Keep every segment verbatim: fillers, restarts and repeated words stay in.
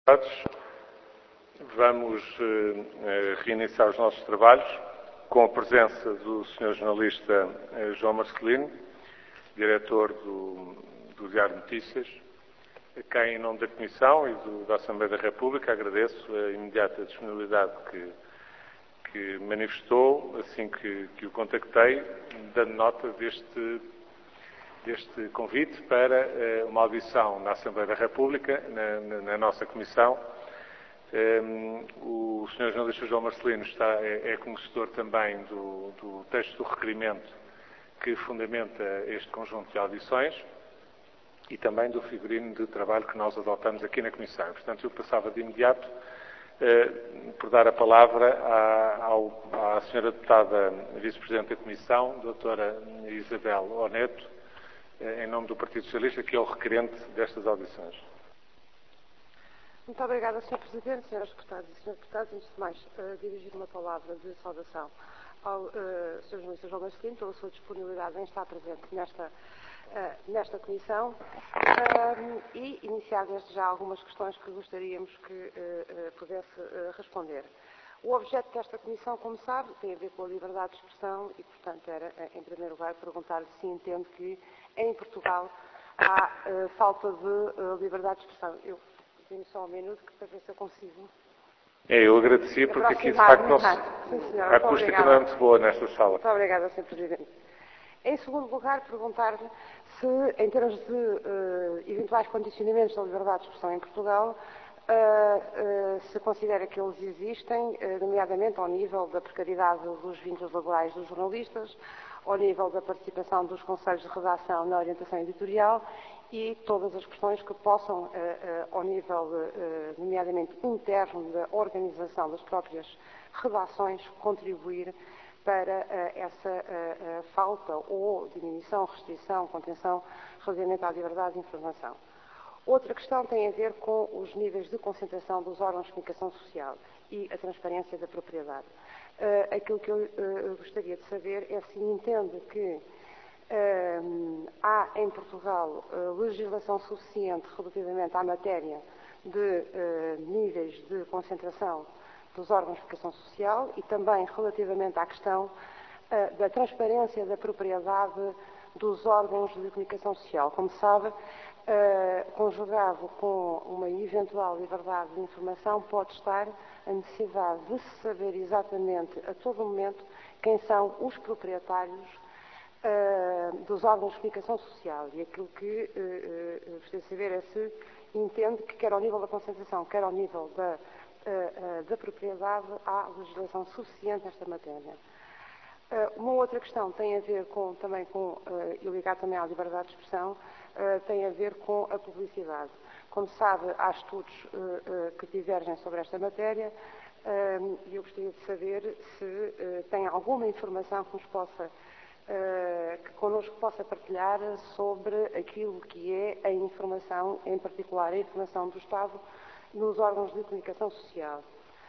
Vamos eh, reiniciar os nossos trabalhos com a presença do senhor jornalista eh, João Marcelino, diretor do, do Diário de Notícias, a quem, em nome da Comissão e do, da Assembleia da República, agradeço a imediata disponibilidade que, que manifestou assim que, que o contactei, dando nota deste, deste convite para eh, uma audição na Assembleia da República, na, na, na nossa Comissão. Um, o senhor jornalista João Marcelino está, é, é conhecedor também do, do texto do requerimento que fundamenta este conjunto de audições e também do figurino de trabalho que nós adotamos aqui na Comissão. Portanto, eu passava de imediato uh, por dar a palavra à, ao, à senhora deputada vice-presidente da Comissão, doutora Isabel Oneto, uh, em nome do Partido Socialista, que é o requerente destas audições. Muito obrigada, senhor Presidente, senhoras deputadas e senhores deputados. Antes de mais, uh, dirigir uma palavra de saudação ao uh, senhor jornalista João Marcelino pela sua disponibilidade em estar presente nesta, uh, nesta comissão uh, e iniciar desde já algumas questões que gostaríamos que uh, uh, pudesse uh, responder. O objeto desta comissão, como sabe, tem a ver com a liberdade de expressão e, portanto, era, em primeiro lugar, perguntar-lhe se entende que em Portugal há uh, falta de uh, liberdade de expressão. Eu Tenho só um minuto para ver se eu consigo. É, eu agradecia porque aqui de facto não se... Sim, a acústica não é muito boa nesta sala. Muito obrigada, senhor Presidente. Em segundo lugar, perguntar-lhe se, em termos de uh, eventuais condicionamentos da liberdade de expressão em Portugal, uh, uh, se considera que eles existem, uh, nomeadamente ao nível da precariedade dos vínculos laborais dos jornalistas, ao nível da participação dos conselhos de redação na orientação editorial e todas as questões que possam, uh, uh, ao nível, uh, nomeadamente interno da organização das próprias redações, contribuir para uh, essa uh, uh, falta ou diminuição, restrição, contenção relativamente à liberdade de informação. Outra questão tem a ver com os níveis de concentração dos órgãos de comunicação social e a transparência da propriedade. Uh, aquilo que eu uh, gostaria de saber é se entende que Uh, há em Portugal uh, legislação suficiente relativamente à matéria de uh, níveis de concentração dos órgãos de comunicação social e também relativamente à questão uh, da transparência da propriedade dos órgãos de comunicação social. Como sabe, uh, conjugado com uma eventual liberdade de informação, pode estar a necessidade de se saber exatamente a todo momento quem são os proprietários Uh, dos órgãos de comunicação social. E aquilo que uh, uh, gostaria de saber é se entende que, quer ao nível da concentração, quer ao nível da, uh, uh, da propriedade, há legislação suficiente nesta matéria. Uh, uma outra questão tem a ver com, também com, uh, e ligado também à liberdade de expressão, uh, tem a ver com a publicidade. Como sabe, há estudos uh, uh, que divergem sobre esta matéria e uh, eu gostaria de saber se uh, tem alguma informação que nos possa Uh, que connosco possa partilhar sobre aquilo que é a informação, em particular a informação do Estado nos órgãos de comunicação social.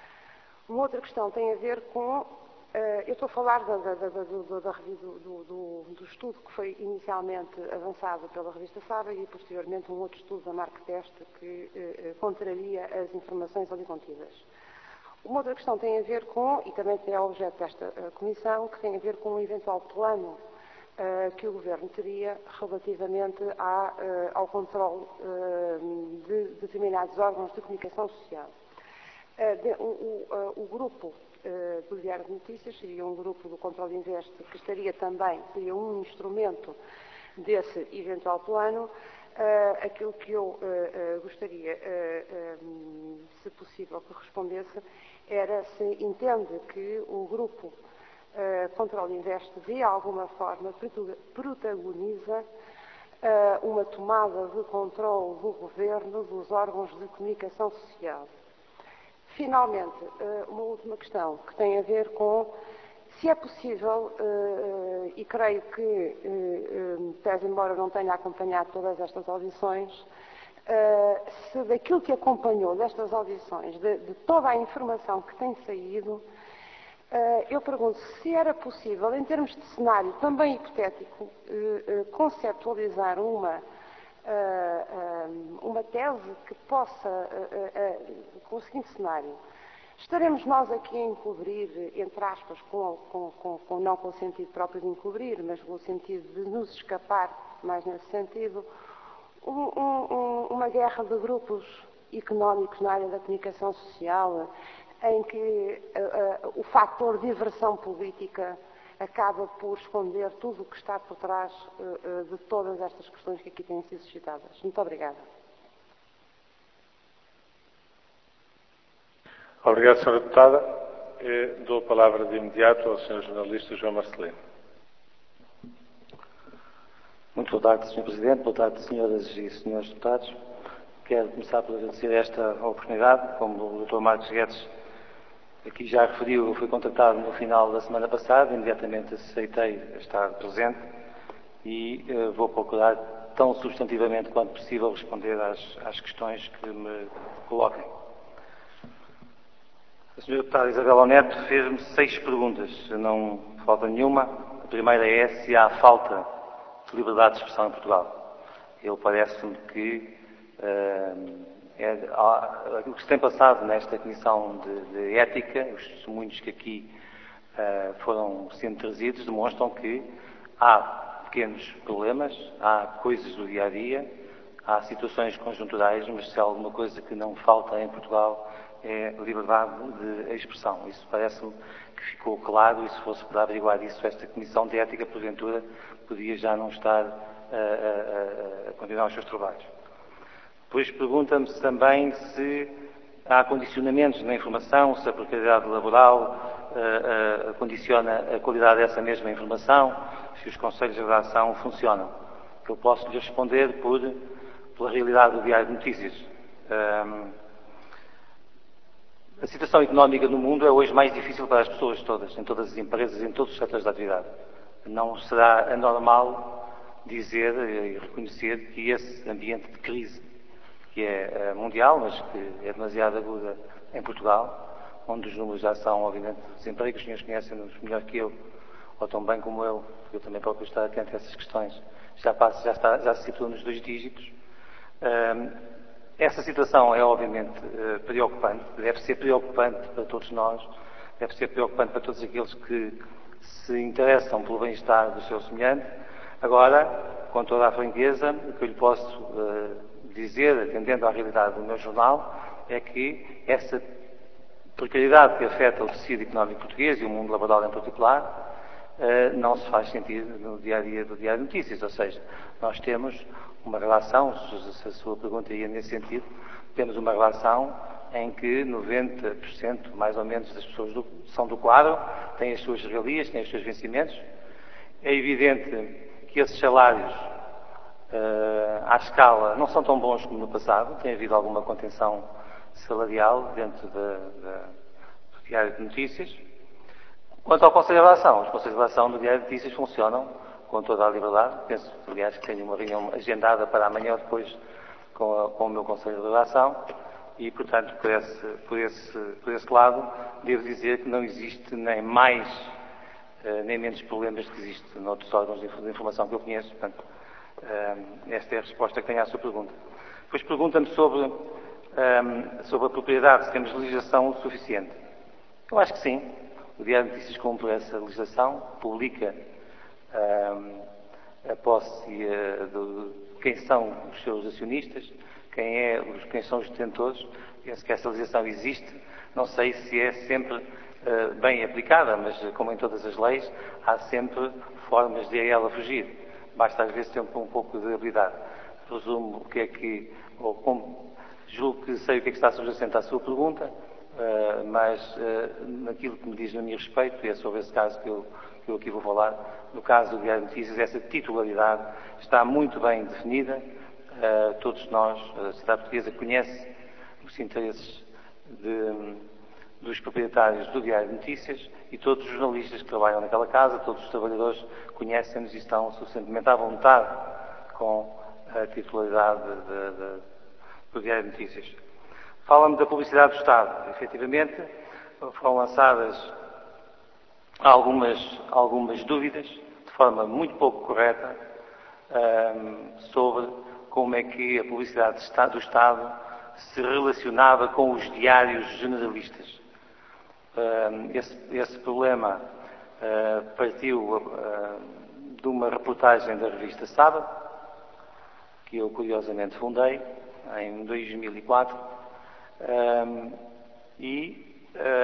Uma outra questão tem a ver com, uh, eu estou a falar da, da, da, da, do, da, do, do, do estudo que foi inicialmente avançado pela revista Saba e posteriormente um outro estudo da Marktest que uh, contraria as informações ali contidas. Uma outra questão tem a ver com, e também é objeto desta uh, comissão, que tem a ver com um eventual plano uh, que o Governo teria relativamente à, uh, ao controle uh, de determinados órgãos de comunicação social. Uh, de, o, o, uh, o grupo uh, do Diário de Notícias seria um grupo do Controle Invest que estaria também, seria um instrumento desse eventual plano. Uh, aquilo que eu uh, uh, gostaria, uh, uh, se possível, que respondesse, era se entende que o grupo uh, Controle Invest, de alguma forma, protagoniza uh, uma tomada de controle do Governo dos órgãos de comunicação social. Finalmente, uh, uma última questão, que tem a ver com se é possível, uh, e creio que, uh, uh, pese embora não tenha acompanhado todas estas audições, uh, se daquilo que acompanhou destas audições, de, de toda a informação que tem saído, uh, eu pergunto se era possível, em termos de cenário também hipotético, uh, uh, conceptualizar uma uma tese que possa, com o seguinte cenário: estaremos nós aqui a encobrir, entre aspas, com, com, com, com, não com o sentido próprio de encobrir, mas com o sentido de nos escapar, mais nesse sentido, um, um, uma guerra de grupos económicos na área da comunicação social, em que uh, uh, o fator diversão política acaba por esconder tudo o que está por trás uh, uh, de todas estas questões que aqui têm sido suscitadas. Muito obrigada. Obrigado, senhora Deputada. Eu dou a palavra de imediato ao senhor jornalista João Marcelino. Muito boa tarde, senhor Presidente. Boa tarde, senhoras e senhores deputados. Quero começar por agradecer esta oportunidade. Como o doutor Marcos Guedes aqui já referiu, eu fui contratado no final da semana passada, imediatamente aceitei estar presente e uh, vou procurar, tão substantivamente quanto possível, responder às, às questões que me coloquem. A senhora deputada Isabel Neto fez-me seis perguntas, não falta nenhuma. A primeira é se há falta de liberdade de expressão em Portugal. Eu parece-me que uh, é, há, o que se tem passado nesta Comissão de, de Ética, os testemunhos que aqui uh, foram sendo trazidos, demonstram que há pequenos problemas, há coisas do dia-a-dia, há situações conjunturais, mas se há alguma coisa que não falta em Portugal é liberdade de expressão. Isso parece-me que ficou claro, e se fosse para averiguar isso, esta Comissão de Ética, porventura, podia já não estar a, a, a continuar os seus trabalhos. Depois pergunta-me também se há condicionamentos na informação, se a precariedade laboral uh, uh, condiciona a qualidade dessa mesma informação, se os conselhos de redação funcionam. Eu posso lhe responder por, pela realidade do Diário de Notícias. Um, a situação económica no mundo é hoje mais difícil para as pessoas todas, em todas as empresas, em todos os setores da atividade. Não será anormal dizer e reconhecer que esse ambiente de crise, que é mundial, mas que é demasiado aguda em Portugal, onde os números já são, obviamente, de desemprego, os senhores conhecem-nos melhor que eu, ou tão bem como eu, porque eu também próprio estar atento a essas questões, já, passa, já, está, já se situa nos dois dígitos. Um, essa situação é, obviamente, uh, preocupante, deve ser preocupante para todos nós, deve ser preocupante para todos aqueles que se interessam pelo bem-estar do seu semelhante. Agora, com toda a franqueza, o que eu lhe posso uh, dizer, atendendo à realidade do meu jornal, é que essa precariedade que afeta o tecido económico português e o mundo laboral em particular uh, não se faz sentir no dia-a-dia do Diário de Notícias. Ou seja, nós temos uma relação, se a sua pergunta ia nesse sentido, temos uma relação em que noventa por cento, mais ou menos, das pessoas do, são do quadro, têm as suas regalias, têm os seus vencimentos. É evidente que esses salários Uh, à escala não são tão bons como no passado, tem havido alguma contenção salarial dentro de, de, do Diário de Notícias. Quanto ao Conselho de Redação, os Conselhos de Redação do Diário de Notícias funcionam com toda a liberdade. Penso, aliás, que tenho uma reunião agendada para amanhã ou depois com, a, com o meu Conselho de Redação e, portanto, por esse, por, esse, por esse lado, devo dizer que não existe nem mais uh, nem menos problemas que existe noutros órgãos de informação que eu conheço. Portanto, Um, esta é a resposta que tenho à sua pergunta. Depois pergunta-me sobre, um, sobre a propriedade, se temos legislação suficiente. Eu acho que sim. O Diário de Notícias cumpre essa legislação, publica um, a posse uh, de quem são os seus acionistas, quem, é, quem são os detentores. Penso que essa legislação existe. Não sei se é sempre uh, bem aplicada, mas como em todas as leis, há sempre formas de a ela fugir. Basta às vezes ter um pouco de habilidade. Presumo o que é que, ou como, julgo que sei o que é que está subjacente à sua pergunta, uh, mas uh, naquilo que me diz a mim respeito, e é sobre esse caso que eu, que eu aqui vou falar, no caso do Diário de Notícias, essa titularidade está muito bem definida. Uh, todos nós, a sociedade portuguesa, conhece os interesses de, dos proprietários do Diário de Notícias e todos os jornalistas que trabalham naquela casa, todos os trabalhadores conhecem-nos e estão suficientemente à vontade com a titularidade de, de, do Diário de Notícias. Fala-me da publicidade do Estado. Efetivamente, foram lançadas algumas, algumas dúvidas, de forma muito pouco correta, um, sobre como é que a publicidade do Estado se relacionava com os diários generalistas. Esse, esse problema partiu de uma reportagem da revista Sábado, que eu curiosamente fundei em dois mil e quatro, e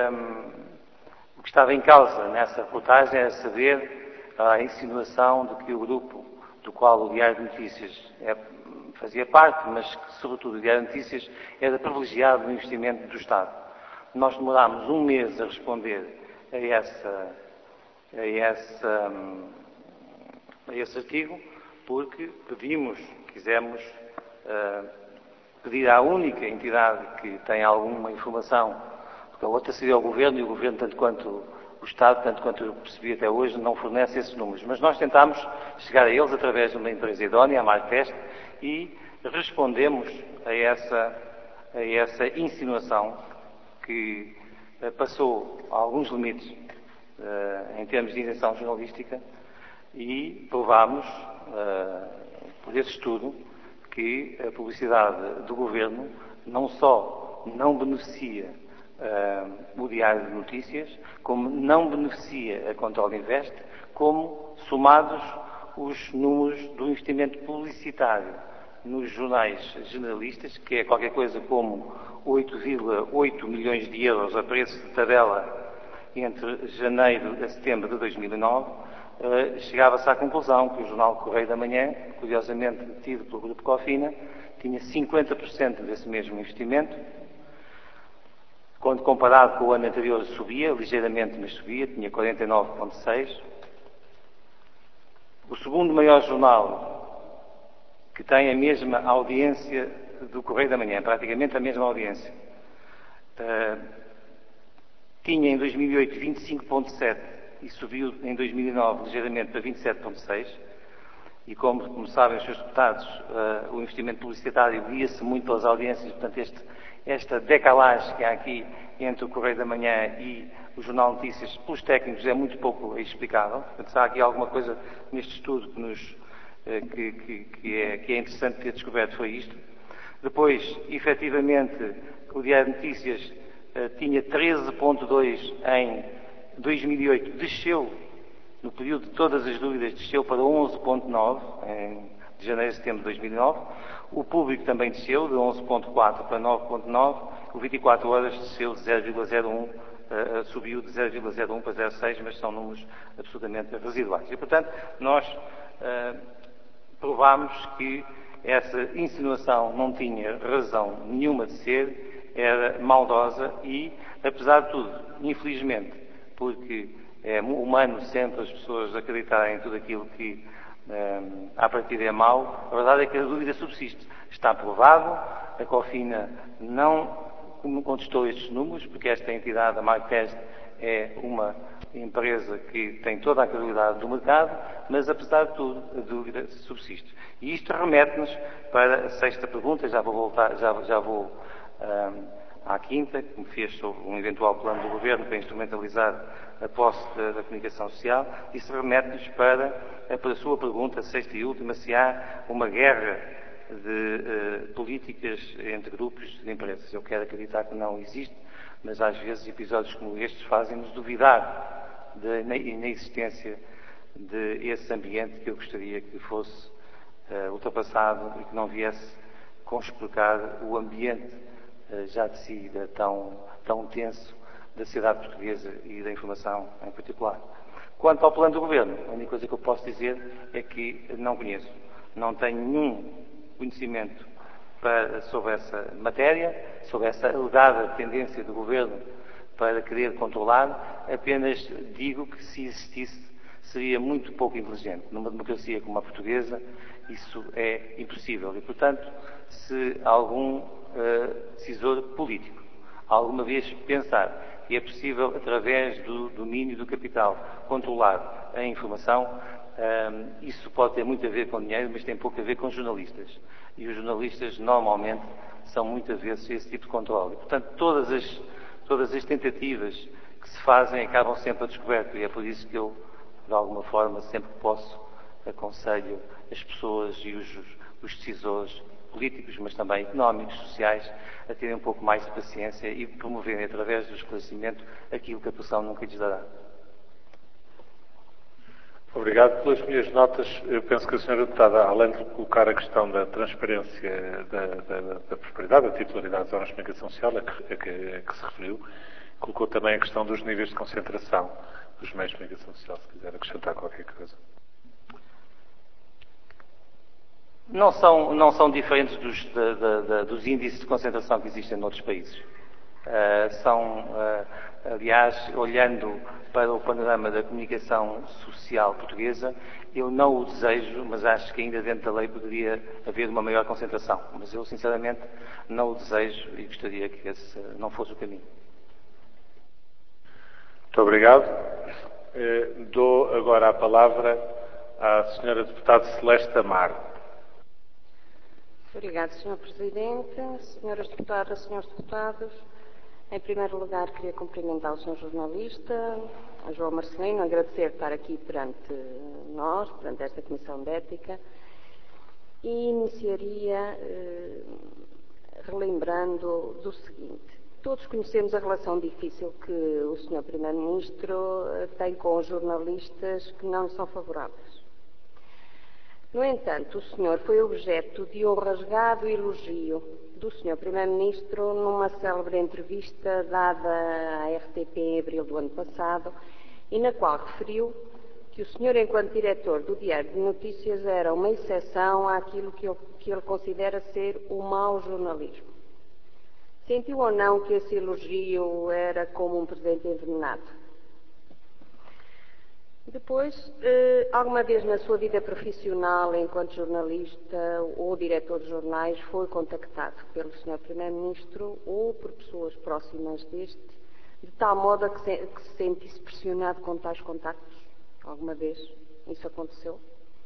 o que estava em causa nessa reportagem era saber a insinuação de que o grupo do qual o Diário de Notícias é, fazia parte, mas que, sobretudo, o Diário de Notícias era privilegiado no investimento do Estado. Nós demorámos um mês a responder a, essa, a, essa, a esse artigo, porque pedimos, quisemos uh, pedir à única entidade que tem alguma informação, porque a outra seria o Governo, e o Governo, tanto quanto o Estado, tanto quanto eu percebi até hoje, não fornece esses números. Mas nós tentámos chegar a eles através de uma empresa idónea, a Martest, e respondemos a essa, a essa insinuação que uh, passou alguns limites uh, em termos de isenção jornalística, e provámos, uh, por esse estudo, que a publicidade do Governo não só não beneficia uh, o Diário de Notícias, como não beneficia a Control Invest, como, somados os números do investimento publicitário nos jornais generalistas, que é qualquer coisa como oito vírgula oito milhões de euros a preço de tabela entre janeiro a setembro de dois mil e nove, uh, chegava-se à conclusão que o jornal Correio da Manhã, curiosamente tido pelo Grupo Cofina, tinha cinquenta por cento desse mesmo investimento. Quando comparado com o ano anterior subia, ligeiramente, mas subia, tinha quarenta e nove vírgula seis por cento. O segundo maior jornal que tem a mesma audiência do Correio da Manhã, praticamente a mesma audiência, uh, tinha em dois mil e oito vinte e cinco vírgula sete por cento e subiu em dois mil e nove ligeiramente para vinte e sete vírgula seis por cento. E como, como sabem os seus deputados, uh, o investimento publicitário guia-se muito pelas audiências, portanto este, esta decalagem que há aqui entre o Correio da Manhã e o Jornal de Notícias, pelos técnicos, é muito pouco explicável. Portanto, se há aqui alguma coisa neste estudo que, nos, uh, que, que, que, é, que é interessante ter descoberto, foi isto. Depois, efetivamente, o Diário de Notícias uh, tinha treze vírgula dois em dois mil e oito, desceu. No período de todas as dúvidas, desceu para onze vírgula nove, em de janeiro a setembro de dois mil e nove. O público também desceu, de onze vírgula quatro para nove vírgula nove. O vinte e quatro horas desceu de zero vírgula zero um, uh, subiu de zero vírgula zero um para zero vírgula seis, mas são números absolutamente residuais. E, portanto, nós uh, provámos que essa insinuação não tinha razão nenhuma de ser, era maldosa e, apesar de tudo, infelizmente, porque é humano sempre as pessoas acreditarem em tudo aquilo que um, à partida é mau, a verdade é que a dúvida subsiste. Está provado, a Cofina não contestou estes números, porque esta entidade, a Martest, é uma empresa que tem toda a credibilidade do mercado, mas apesar de tudo, a dúvida subsiste. E isto remete-nos para a sexta pergunta, já vou voltar, já, já vou um, à quinta, que me fez sobre um eventual plano do Governo para instrumentalizar a posse da, da comunicação social. Isso remete-nos para, para a sua pergunta, sexta e última, se há uma guerra de uh, políticas entre grupos de empresas. Eu quero acreditar que não existe, mas às vezes episódios como estes fazem-nos duvidar da inexistência desse ambiente que eu gostaria que fosse uh, ultrapassado e que não viesse conspurcar o ambiente uh, já de si tão, tão tenso da sociedade portuguesa e da informação em particular. Quanto ao plano do Governo, a única coisa que eu posso dizer é que não conheço. Não tenho nenhum conhecimento para, sobre essa matéria, sobre essa alegada tendência do Governo para querer controlar. Apenas digo que, se existisse, seria muito pouco inteligente. Numa democracia como a portuguesa, isso é impossível. E, portanto, se algum uh, decisor político alguma vez pensar que é possível, através do domínio do capital, controlar a informação, um, isso pode ter muito a ver com dinheiro, mas tem pouco a ver com jornalistas. E os jornalistas, normalmente, são muitas vezes esse tipo de controle. E, portanto, todas as, todas as tentativas que se fazem acabam sempre a descoberto. E é por isso que eu, de alguma forma, sempre que posso, aconselho as pessoas e os, os decisores políticos, mas também económicos, sociais, a terem um pouco mais de paciência e promoverem, através do esclarecimento, aquilo que a pressão nunca lhes dará. Obrigado. Pelas minhas notas, eu penso que a senhora Deputada, além de colocar a questão da transparência da, da, da prosperidade, da titularidade das órgãos de comunicação social, a que, a, que, a que se referiu, colocou também a questão dos níveis de concentração dos meios de comunicação social, se quiser acrescentar qualquer coisa. Não são, não são diferentes dos, de, de, de, dos índices de concentração que existem noutros países. Uh, são, uh, aliás, olhando para o panorama da comunicação social portuguesa, eu não o desejo, mas acho que ainda dentro da lei poderia haver uma maior concentração. Mas eu, sinceramente, não o desejo e gostaria que esse não fosse o caminho. Muito obrigado. Eh, dou agora a palavra à senhora Deputada Celeste Amar. Obrigada, senhor Presidente, senhoras deputadas, senhores deputados. Em primeiro lugar, queria cumprimentar o senhor jornalista, João Marcelino, agradecer estar aqui perante nós, perante esta Comissão de Ética, e iniciaria eh, relembrando do seguinte. Todos conhecemos a relação difícil que o senhor Primeiro-Ministro tem com os jornalistas que não lhe são favoráveis. No entanto, o senhor foi objeto de um rasgado elogio do senhor Primeiro-Ministro numa célebre entrevista dada à R T P em abril do ano passado e na qual referiu que o senhor, enquanto diretor do Diário de Notícias, era uma exceção àquilo que, eu, que ele considera ser o mau jornalismo. Sentiu ou não que esse elogio era como um presente envenenado? Depois, eh, alguma vez na sua vida profissional, enquanto jornalista ou diretor de jornais, foi contactado pelo senhor Primeiro-Ministro ou por pessoas próximas deste, de tal modo a que se, que se sentisse pressionado com tais contactos? Alguma vez isso aconteceu?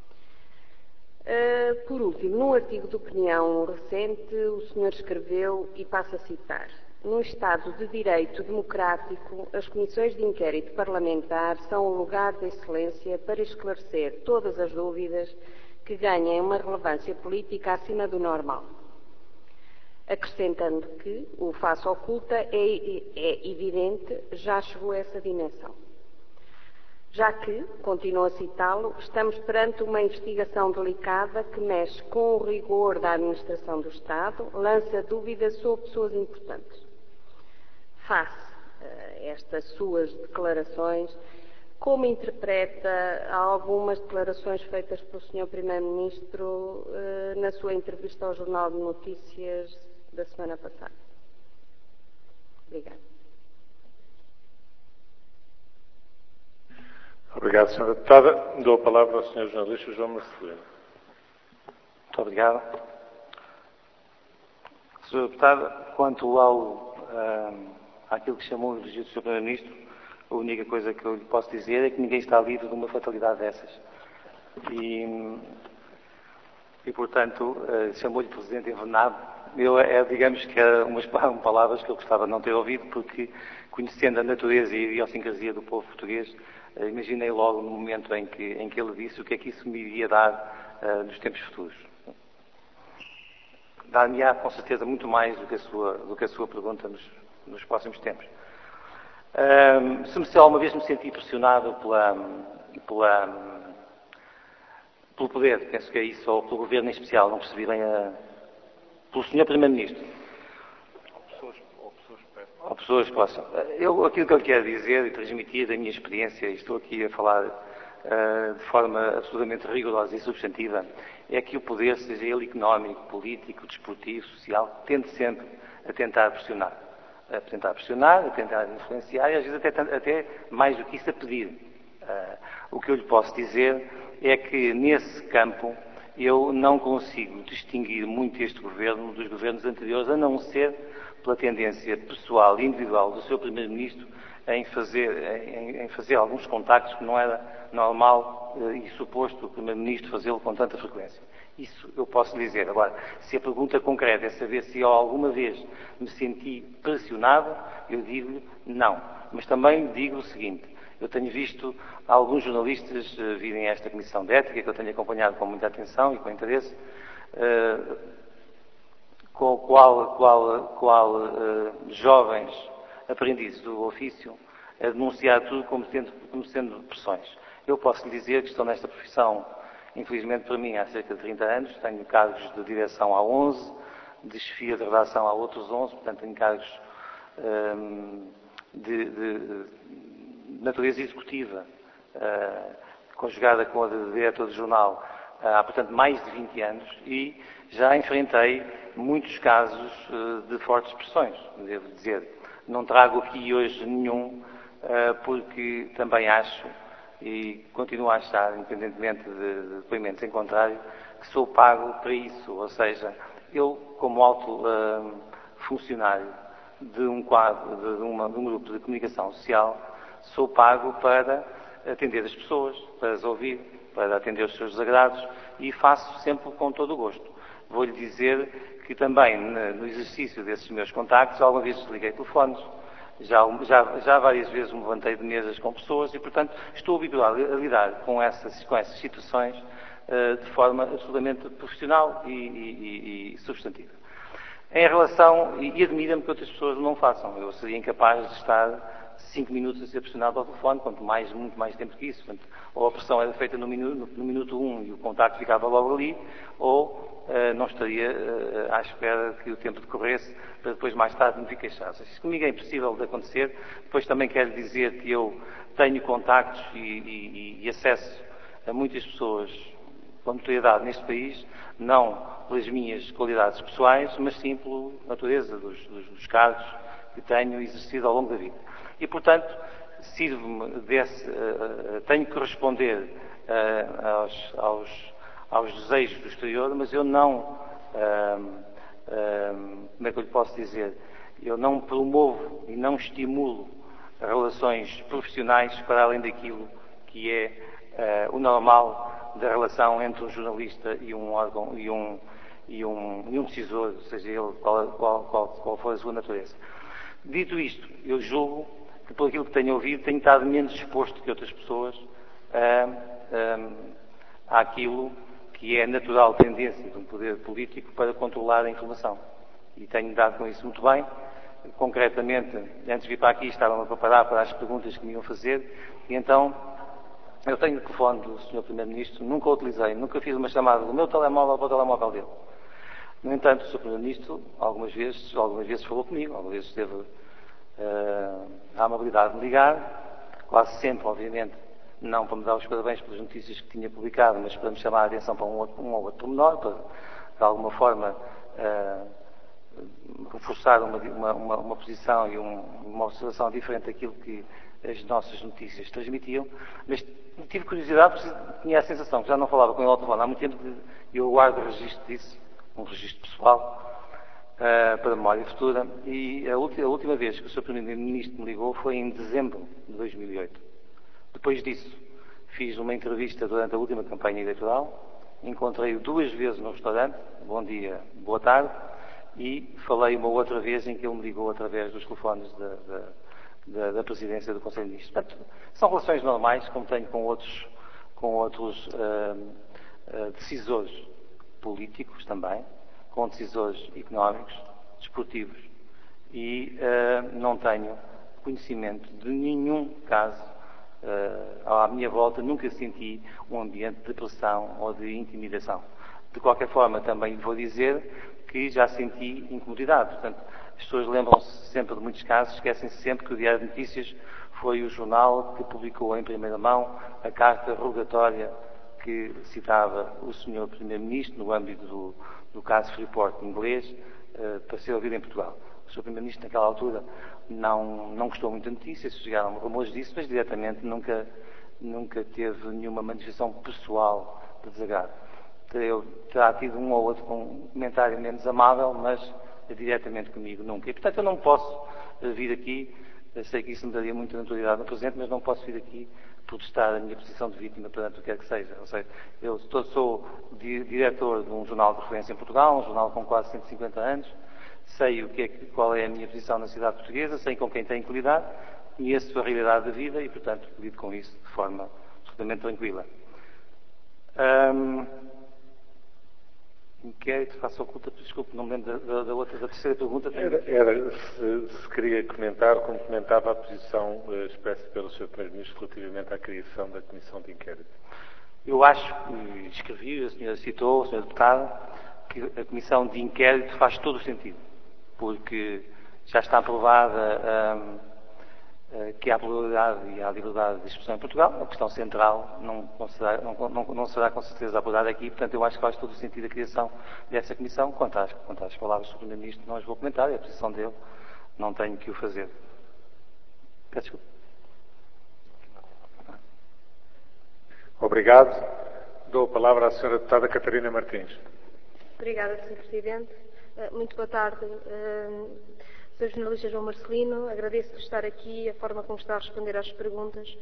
Uh, por último, num artigo de opinião recente, o senhor escreveu, e passo a citar: "Num Estado de Direito democrático, as comissões de inquérito parlamentar são um lugar de excelência para esclarecer todas as dúvidas que ganhem uma relevância política acima do normal." Acrescentando que o face oculta é, é evidente, já chegou a essa dimensão. Já que, continuo a citá-lo, estamos perante uma investigação delicada que mexe com o rigor da administração do Estado, lança dúvidas sobre pessoas importantes. Face a estas suas declarações, como interpreta algumas declarações feitas pelo senhor Primeiro-Ministro eh, na sua entrevista ao Jornal de Notícias da semana passada? Obrigada. Obrigado, senhora Deputada. Dou a palavra ao senhor jornalista João Marcelino. Muito obrigado. senhora Deputada, quanto ao, uh, àquilo que chamou de elogio do senhor Primeiro-Ministro, a única coisa que eu lhe posso dizer é que ninguém está livre de uma fatalidade dessas. E, e portanto, uh, chamou-lhe Presidente envenenado. Eu, é, digamos que é umas palavras que eu gostava de não ter ouvido, porque, conhecendo a natureza e a idiosincrasia do povo português, Uh, imaginei logo no momento em que, em que ele disse o que é que isso me iria dar uh, nos tempos futuros. Dar-me-á, com certeza, muito mais do que a sua, do que a sua pergunta nos, nos próximos tempos. Uh, se, me, se alguma vez me senti pressionado pela, pela, pelo poder, penso que é isso, ou pelo governo em especial, não percebi bem a... pelo senhor Primeiro-Ministro. Ou pessoas possam. Eu, aquilo que eu quero dizer e transmitir da minha experiência, e estou aqui a falar uh, de forma absolutamente rigorosa e substantiva, é que o poder, seja ele económico, político, desportivo, social, tende sempre a tentar pressionar. A tentar pressionar, a tentar influenciar e às vezes até, até mais do que isso, a pedir. Uh, o que eu lhe posso dizer é que nesse campo eu não consigo distinguir muito este governo dos governos anteriores, a não ser pela tendência pessoal e individual do seu Primeiro-Ministro em fazer, em, em fazer alguns contactos que não era normal eh, e suposto o Primeiro-Ministro fazê-lo com tanta frequência. Isso eu posso dizer. Agora, se a pergunta concreta é saber se eu alguma vez me senti pressionado, eu digo-lhe não. Mas também digo o seguinte: eu tenho visto alguns jornalistas uh, virem a esta Comissão de Ética, que eu tenho acompanhado com muita atenção e com interesse, uh, com o qual, qual, qual uh, jovens aprendizes do ofício a denunciar tudo como sendo, como sendo pressões. Eu posso lhe dizer que estou nesta profissão, infelizmente para mim, há cerca de trinta anos, tenho cargos de direção há onze, de chefia de redação há outros onze, portanto tenho cargos um, de, de, de natureza executiva, uh, conjugada com a de diretor de jornal, há, portanto, mais de vinte anos, e já enfrentei muitos casos uh, de fortes pressões, devo dizer. Não trago aqui hoje nenhum, uh, porque também acho, e continuo a achar, independentemente de, de depoimentos em contrário, que sou pago para isso. Ou seja, eu, como alto uh, funcionário de um quadro, de, uma, de um grupo de comunicação social, sou pago para atender as pessoas, para as ouvir, para atender os seus desagrados, e faço sempre com todo o gosto. Vou-lhe dizer que também, no exercício desses meus contactos, alguma vez desliguei telefones, já, já, já várias vezes me levantei de mesas com pessoas e, portanto, estou habituado a lidar com essas, com essas situações uh, de forma absolutamente profissional e, e, e substantiva. Em relação, e, e admira-me que outras pessoas não façam, eu seria incapaz de estar cinco minutos a ser pressionado ao telefone, quanto mais, muito mais tempo que isso. Portanto, ou a pressão era feita no minuto, no minuto um e o contacto ficava logo ali, ou Uh, não estaria uh, à espera que o tempo decorresse para depois mais tarde me vir queixar. Isso comigo é impossível de acontecer. Depois também quero dizer que eu tenho contactos e, e, e acesso a muitas pessoas com notoriedade neste país, não pelas minhas qualidades pessoais, mas sim pela natureza dos, dos, dos cargos que tenho exercido ao longo da vida. E, portanto, sirvo-me desse, uh, tenho que responder uh, aos, aos aos desejos do exterior, mas eu não, hum, hum, como é que eu lhe posso dizer, eu não promovo e não estimulo relações profissionais para além daquilo que é uh, o normal da relação entre um jornalista e um órgão, e um, e um, e um decisor, seja ele qual, qual, qual, qual for a sua natureza. Dito isto, eu julgo que, por aquilo que tenho ouvido, tenho estado menos exposto que outras pessoas a, a, àquilo que é a natural tendência de um poder político para controlar a informação. E tenho dado com isso muito bem. Concretamente, antes de vir para aqui, estava-me a preparar para as perguntas que me iam fazer, e então, eu tenho o telefone do senhor Primeiro-Ministro, nunca o utilizei, nunca fiz uma chamada do meu telemóvel para o telemóvel dele. No entanto, o senhor Primeiro-Ministro, algumas vezes, algumas vezes falou comigo, algumas vezes teve uh, a amabilidade de me ligar, quase sempre, obviamente, não para me dar os parabéns pelas notícias que tinha publicado, mas para me chamar a atenção para um, outro, um ou outro pormenor, para, de alguma forma, uh, reforçar uma, uma, uma, uma posição e um, uma observação diferente daquilo que as nossas notícias transmitiam. Mas tive curiosidade, porque tinha a sensação que já não falava com ele ao telefone há muito tempo, e eu guardo o registro disso, um registro pessoal, uh, para memória futura. E a última, a última vez que o senhor Primeiro-Ministro me ligou foi em dezembro de dois mil e oito. Depois disso, fiz uma entrevista durante a última campanha eleitoral, encontrei-o duas vezes no restaurante, bom dia, boa tarde, e falei uma outra vez em que ele me ligou através dos telefones da, da, da, da presidência do Conselho de Ministros. Portanto, são relações normais, como tenho com outros, com outros uh, uh, decisores políticos também, com decisores económicos, desportivos, e uh, não tenho conhecimento de nenhum caso. Uh, à minha volta nunca senti um ambiente de pressão ou de intimidação. De qualquer forma, também vou dizer que já senti incomodidade. Portanto, as pessoas lembram-se sempre de muitos casos, esquecem-se sempre que o Diário de Notícias foi o jornal que publicou em primeira mão a carta rogatória que citava o senhor Primeiro-Ministro no âmbito do, do caso Freeport inglês, uh, para ser ouvido em Portugal. O senhor Primeiro-Ministro, naquela altura, não, não gostou muito da notícia, chegaram rumores disso, mas diretamente nunca, nunca teve nenhuma manifestação pessoal de desagrado. Eu terá tido um ou outro um comentário menos amável, mas diretamente comigo nunca. E, portanto, eu não posso vir aqui, eu sei que isso me daria muita notoriedade no presente, mas não posso vir aqui protestar a minha posição de vítima perante o que quer que seja. Ou seja, eu sou, sou di, diretor de um jornal de referência em Portugal, um jornal com quase cento e cinquenta anos, sei o que é, qual é a minha posição na sociedade portuguesa, sei com quem tenho que lidar, conheço a realidade da vida e, portanto, lido com isso de forma absolutamente tranquila. Hum, inquérito, faça oculta, desculpe, não me lembro da, da, da outra, da terceira pergunta. Tenho... Era, era se, se queria comentar, como comentava a posição uh, expressa pelo senhor Primeiro-Ministro relativamente à criação da Comissão de Inquérito. Eu acho, e escrevi, a senhora citou, a senhora deputada, que a Comissão de Inquérito faz todo o sentido, porque já está aprovada hum, que há pluralidade e há liberdade de expressão em Portugal, a questão central não, não, será, não, não, não será com certeza abordada aqui, portanto eu acho que faz todo o sentido a criação dessa Comissão. Quanto às, quanto às palavras do Primeiro-Ministro, não as vou comentar, é a posição dele, não tenho que o fazer. Peço desculpa. Obrigado. Dou a palavra à senhora deputada Catarina Martins. Obrigada, senhor Presidente. Muito boa tarde, senhor jornalista João Marcelino. Agradeço-lhe estar aqui, a forma como está a responder às perguntas.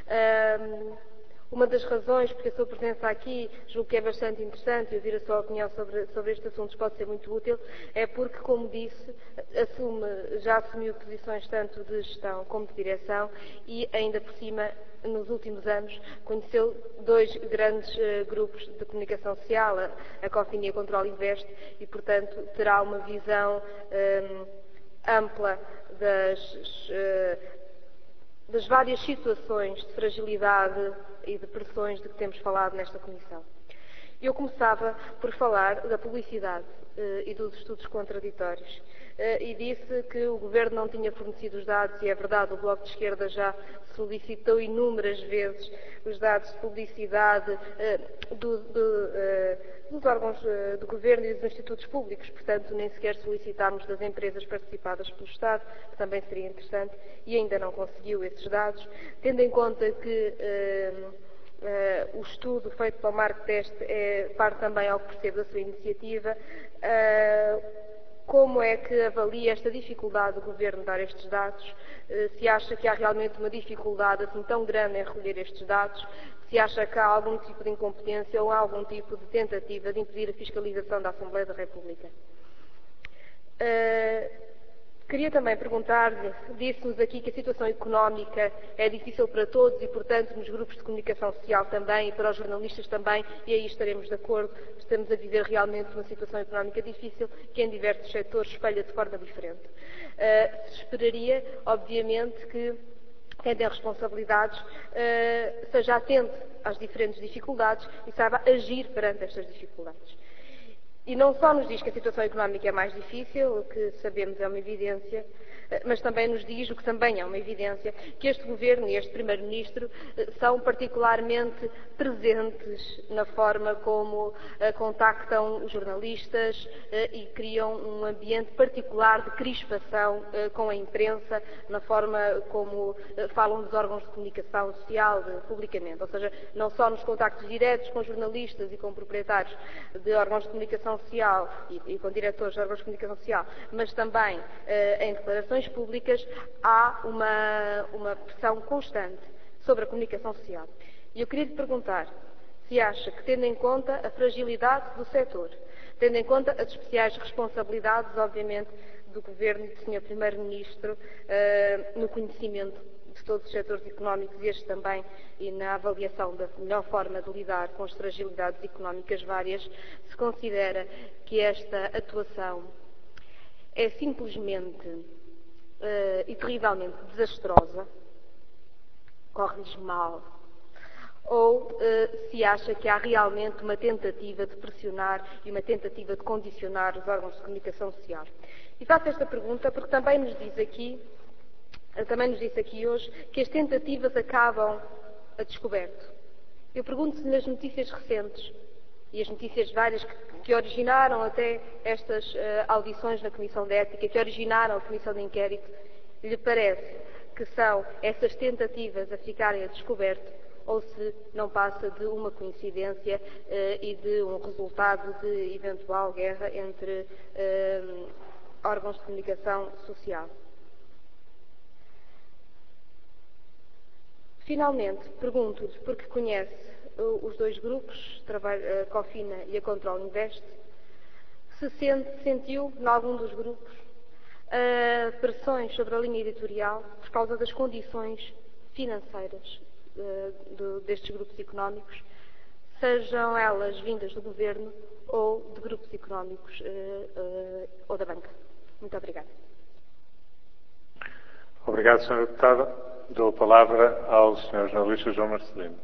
Uma das razões porque a sua presença aqui, julgo que é bastante interessante, e ouvir a sua opinião sobre, sobre estes assuntos pode ser muito útil, é porque, como disse, assume, já assumiu posições tanto de gestão como de direção e, ainda por cima, nos últimos anos, conheceu dois grandes uh, grupos de comunicação social, a, a COFIN e a Control Invest, e, portanto, terá uma visão um, ampla das, uh, das várias situações de fragilidade e de pressões de que temos falado nesta Comissão. Eu começava por falar da publicidade uh, e dos estudos contraditórios. Uh, e disse que o Governo não tinha fornecido os dados, e é verdade, o Bloco de Esquerda já solicitou inúmeras vezes os dados de publicidade uh, do, do, uh, dos órgãos uh, do Governo e dos institutos públicos, portanto nem sequer solicitámos das empresas participadas pelo Estado, que também seria interessante, e ainda não conseguiu esses dados, tendo em conta que uh, Uh, o estudo feito pelo Marco Teste é parte também, ao que percebo, da sua iniciativa. Uh, como é que avalia esta dificuldade do Governo de dar estes dados? Uh, se acha que há realmente uma dificuldade assim tão grande em recolher estes dados? Se acha que há algum tipo de incompetência ou há algum tipo de tentativa de impedir a fiscalização da Assembleia da República? Uh, Queria também perguntar-lhe, disse-nos aqui que a situação económica é difícil para todos e, portanto, nos grupos de comunicação social também e para os jornalistas também, e aí estaremos de acordo, estamos a viver realmente uma situação económica difícil que em diversos setores espelha de forma diferente. Uh, se esperaria, obviamente, que quem tem responsabilidades uh, seja atento às diferentes dificuldades e saiba agir perante estas dificuldades. E não só nos diz que a situação económica é mais difícil, o que sabemos é uma evidência, mas também nos diz, o que também é uma evidência, que este Governo e este Primeiro-Ministro são particularmente presentes na forma como contactam os jornalistas e criam um ambiente particular de crispação com a imprensa, na forma como falam dos órgãos de comunicação social publicamente. Ou seja, não só nos contactos diretos com jornalistas e com proprietários de órgãos de comunicação social e, e com diretores de órgãos de comunicação social, mas também em declarações públicas, há uma, uma pressão constante sobre a comunicação social. E eu queria lhe perguntar se acha que, tendo em conta a fragilidade do setor, tendo em conta as especiais responsabilidades, obviamente, do Governo e do senhor Primeiro-Ministro uh, no conhecimento de todos os setores económicos, e este também, e na avaliação da melhor forma de lidar com as fragilidades económicas várias, se considera que esta atuação é simplesmente uh, e terrivelmente desastrosa, corre-lhes mal, ou uh, se acha que há realmente uma tentativa de pressionar e uma tentativa de condicionar os órgãos de comunicação social. E faço esta pergunta porque também nos diz aqui, uh, também nos disse aqui hoje, que as tentativas acabam a descoberto. Eu pergunto se nas notícias recentes, e as notícias várias que, que originaram até estas uh, audições na Comissão de Ética, que originaram a Comissão de Inquérito, lhe parece que são essas tentativas a ficarem a descoberto, ou se não passa de uma coincidência uh, e de um resultado de eventual guerra entre uh, órgãos de comunicação social. Finalmente, pergunto-lhe, porque conhece os dois grupos, a COFINA e a Control Invest, se sente, sentiu, em algum dos grupos, uh, pressões sobre a linha editorial por causa das condições financeiras uh, do, destes grupos económicos, sejam elas vindas do Governo ou de grupos económicos uh, uh, ou da banca. Muito obrigada. Obrigado, senhora Deputada. Dou a palavra ao senhor Jornalista João Marcelino.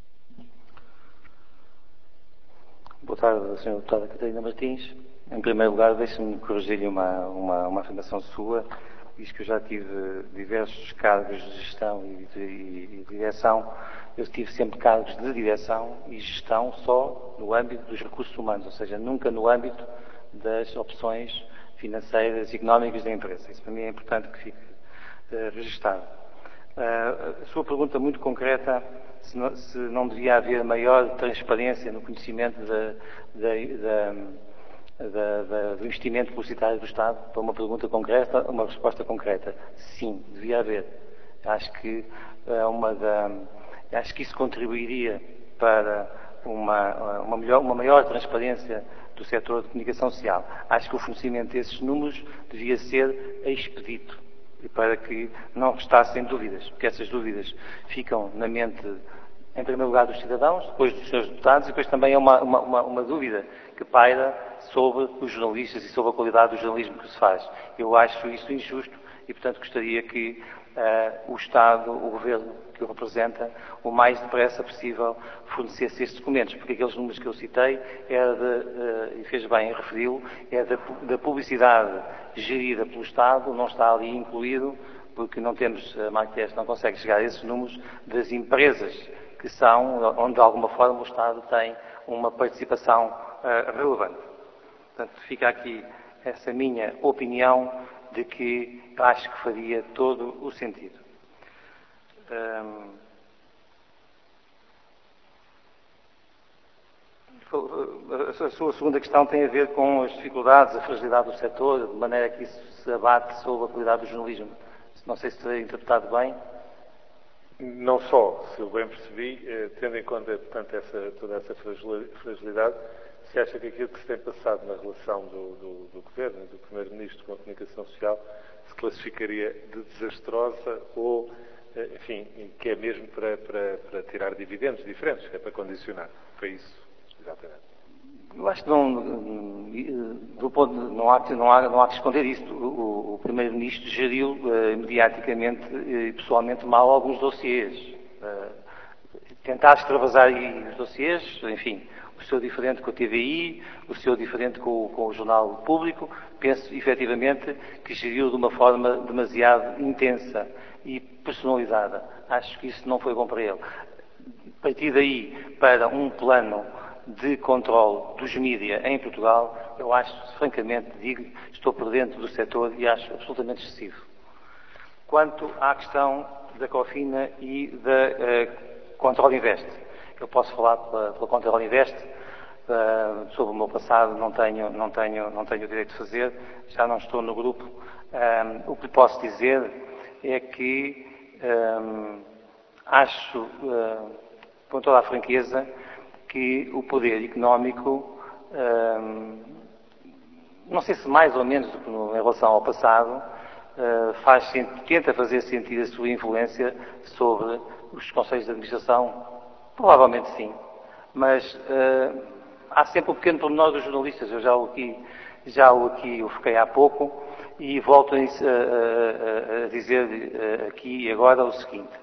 Boa tarde, senhora Deputada Catarina Martins. Em primeiro lugar, deixe-me corrigir-lhe uma, uma, uma afirmação sua. Diz que eu já tive diversos cargos de gestão e de, e, e direção. Eu tive sempre cargos de direção e gestão só no âmbito dos recursos humanos, ou seja, nunca no âmbito das opções financeiras e económicas da empresa. Isso para mim é importante que fique uh, registado. Uh, a sua pergunta muito concreta, se não, se não devia haver maior transparência no conhecimento da, da, da Da, da, do investimento publicitário do Estado, para uma pergunta concreta, uma resposta concreta. Sim, devia haver. Acho que, é uma da, acho que isso contribuiria para uma, uma, melhor, uma maior transparência do setor de comunicação social. Acho que o fornecimento desses números devia ser expedito, para que não restassem dúvidas, porque essas dúvidas ficam na mente, em primeiro lugar, dos cidadãos, depois dos senhores deputados, e depois também é uma, uma, uma, uma dúvida que paira sobre os jornalistas e sobre a qualidade do jornalismo que se faz. Eu acho isso injusto e, portanto, gostaria que uh, o Estado, o Governo que o representa, o mais depressa possível fornecesse estes documentos, porque aqueles números que eu citei, era de, uh, e fez bem em referi-lo, é da, da publicidade gerida pelo Estado, não está ali incluído, porque não temos, a Marquês não consegue chegar a esses números das empresas que são, onde de alguma forma o Estado tem uma participação uh, relevante. Portanto, fica aqui essa minha opinião de que acho que faria todo o sentido. Um, a sua segunda questão tem a ver com as dificuldades, a fragilidade do setor, de maneira que isso se abate sobre a qualidade do jornalismo. Não sei se terei interpretado bem. Não só, se eu bem percebi, eh, tendo em conta, portanto, essa, toda essa fragilidade, se acha que aquilo que se tem passado na relação do, do, do Governo e do Primeiro-Ministro com a comunicação social se classificaria de desastrosa ou, eh, enfim, que é mesmo para, para, para tirar dividendos diferentes, que é para condicionar. Foi isso, exatamente. Eu acho que não, do ponto de, não, há, não, há, não há que esconder isto. O, o Primeiro-Ministro geriu uh, mediaticamente e pessoalmente mal alguns dossiês. Uh, tentar extravasar aí os dossiês, enfim, o seu diferente com a T V I, o seu diferente com, com o Jornal Público, penso efetivamente que geriu de uma forma demasiado intensa e personalizada. Acho que isso não foi bom para ele. A partir daí para um plano de controle dos mídias em Portugal, eu acho, francamente, digo, estou por dentro do setor e acho absolutamente excessivo. Quanto à questão da Cofina e da uh, Control Invest, eu posso falar pela, pela Control Invest, uh, sobre o meu passado, não tenho, não, tenho, não tenho o direito de fazer, já não estou no grupo. Um, o que posso dizer é que um, acho, uh, com toda a franqueza, que o poder económico, hum, não sei se mais ou menos do que em relação ao passado, uh, faz, tenta fazer sentir a sua influência sobre os conselhos de administração. Provavelmente sim, mas uh, há sempre o pequeno pormenor dos jornalistas. Eu já o aqui, já o aqui o foquei há pouco e volto a, a, a, a dizer uh, aqui e agora o seguinte.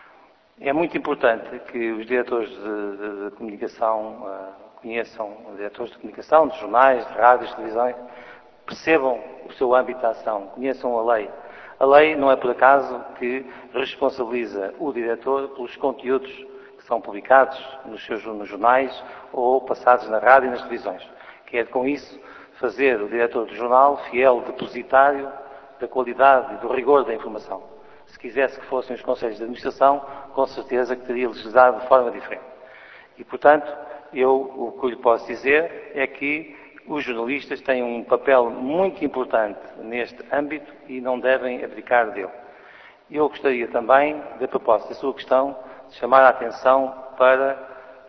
É muito importante que os diretores de, de, de comunicação uh, conheçam, os diretores de comunicação, de jornais, de rádios, de televisões, percebam o seu âmbito de ação, conheçam a lei. A lei não é por acaso que responsabiliza o diretor pelos conteúdos que são publicados nos seus nos jornais ou passados na rádio e nas televisões. Quer com isso fazer o diretor do jornal fiel depositário da qualidade e do rigor da informação. Se quisesse que fossem os conselhos de administração, com certeza que teria legislado de forma diferente. E, portanto, eu o que eu lhe posso dizer é que os jornalistas têm um papel muito importante neste âmbito e não devem abdicar dele. Eu gostaria também, da proposta da sua questão, de chamar a atenção para